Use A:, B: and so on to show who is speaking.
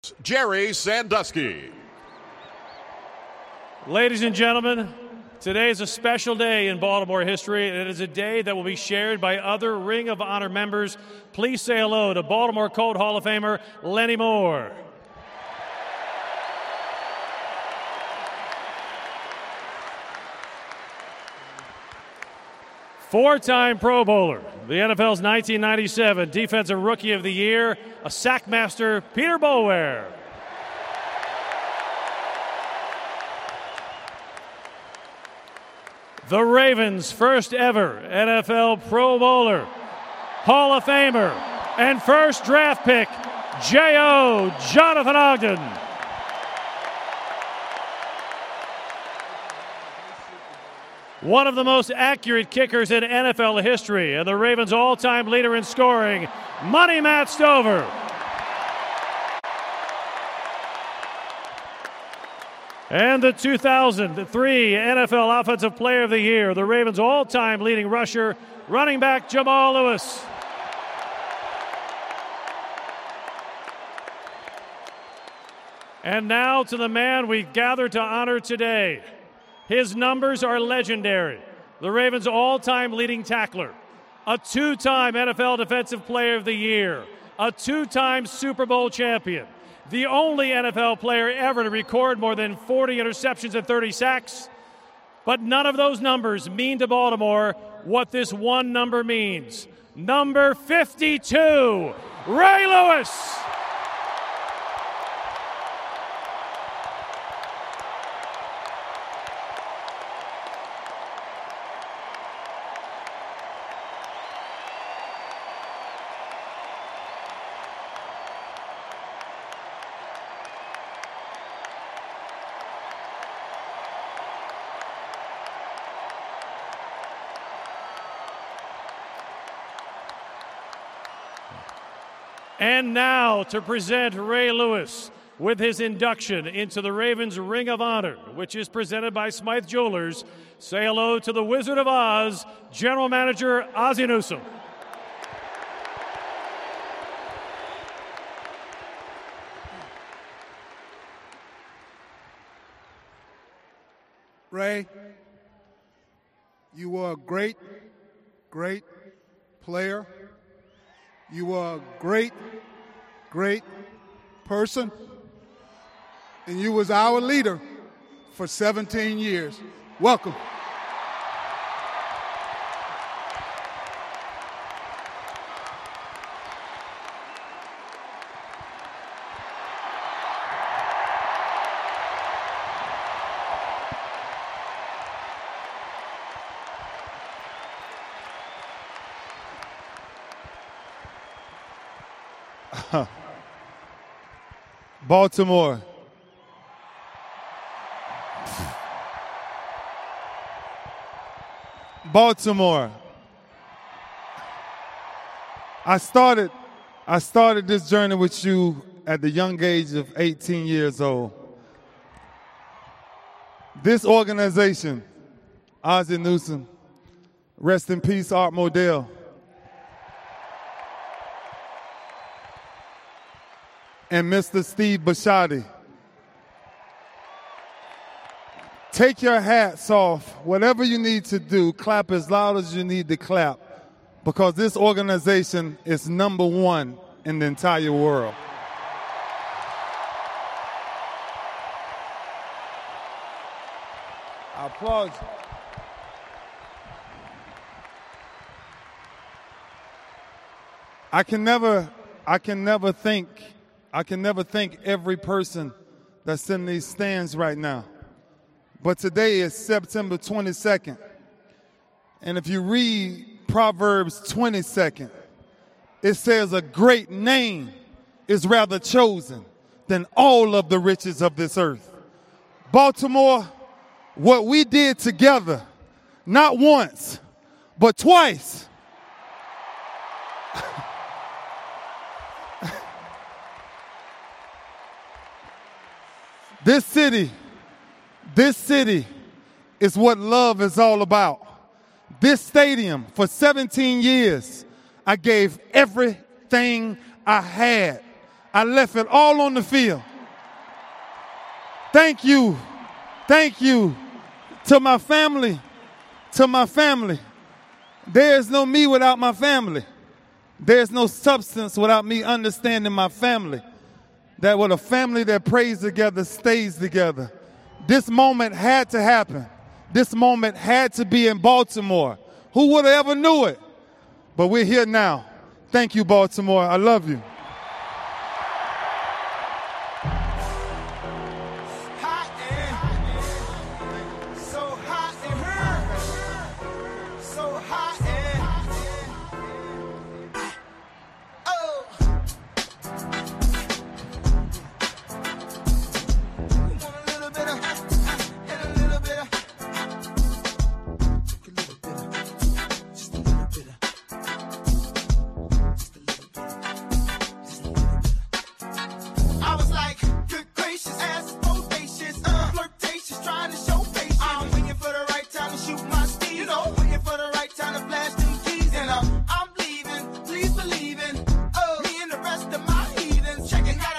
A: Jerry Sandusky.
B: Ladies and gentlemen, today is a special day in Baltimore history, and it is a day that will be shared by other Ring of Honor members. Please say hello to Baltimore Colt Hall of Famer Lenny Moore. Four-time Pro Bowler, the NFL's 1997 Defensive Rookie of the Year, a sackmaster, Peter Boulware. The Ravens' first ever NFL Pro Bowler, Hall of Famer, and first draft pick, J.O. Jonathan Ogden. One of the most accurate kickers in NFL history, and the Ravens' all-time leader in scoring, Money Matt Stover. And the 2003 NFL Offensive Player of the Year, the Ravens' all-time leading rusher, running back Jamal Lewis. And now to the man we gathered to honor today. His numbers are legendary. The Ravens' all-time leading tackler, a two-time NFL Defensive Player of the Year, a two-time Super Bowl champion, the only NFL player ever to record more than 40 interceptions and 30 sacks. But none of those numbers mean to Baltimore what this one number means. Number 52, Ray Lewis. And now to present Ray Lewis with his induction into the Ravens Ring of Honor, which is presented by Smythe Jewelers. Say hello to the Wizard of Oz, General Manager Ozzie Newsome.
C: Ray, you were a great, great player. You were a great, great person. And you was our leader for 17 years. Welcome.
D: Baltimore. Baltimore. I started this journey with you at the young age of 18 years old. This organization, Ozzie Newsome, rest in peace, Art Modell, and Mr. Steve Bisciotti. Take your hats off. Whatever you need to do, clap as loud as you need to clap, because this organization is number one in the entire world. I applaud you. I can never thank every person that's in these stands right now. But today is September 22nd. And if you read Proverbs 22nd, it says a great name is rather chosen than all of the riches of this earth. Baltimore, what we did together, not once, but twice. This city is what love is all about. This stadium, for 17 years, I gave everything I had. I left it all on the field. Thank you. Thank you to my family. To my family. There is no me without my family. There's no substance without me understanding my family. That with a family that prays together stays together. This moment had to happen. This moment had to be in Baltimore. Who would have ever knew it? But we're here now. Thank you, Baltimore. I love you.